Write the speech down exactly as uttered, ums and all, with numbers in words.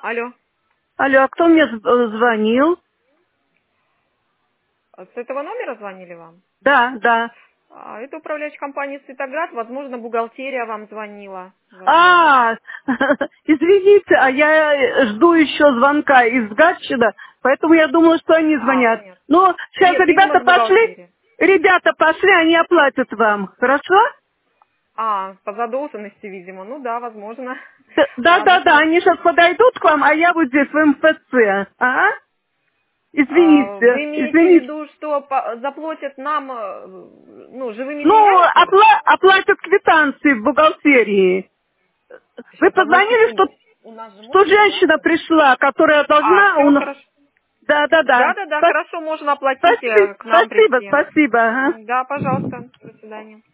Алло. Алло, а кто мне з- э, звонил? А С этого номера звонили вам? Да, да. А, Это управляющая компания «Светоград». Возможно, бухгалтерия вам звонила. Возможно. А, извините, а я э, жду еще звонка из Гатчина, поэтому я думала, что они А, звонят. понятно. Ну, сейчас Нет, именно ребята с пошли, бухгалтерии. ребята пошли, они оплатят вам, хорошо? А, по задолженности, видимо. Ну да, возможно. Да, да, Ладно, да, хорошо. они сейчас подойдут к вам, а я вот здесь в эм эф це. Ага. А, Вы Извините, имеете в извините. виду, что по- заплатят нам, э, ну, живыми Ну, деньгами, что ли? опла- оплатят квитанции в бухгалтерии. Вы Сейчас, одну позвонили, что, секунду. У нас же что можно женщина оплачивать? пришла, которая А, должна... все, У нас... хорошо. Да, да, да. Да-да-да, Спа- хорошо, можно оплатить, Спасибо, э, к нам спасибо, прийти. спасибо. Ага. Да, пожалуйста. До свидания.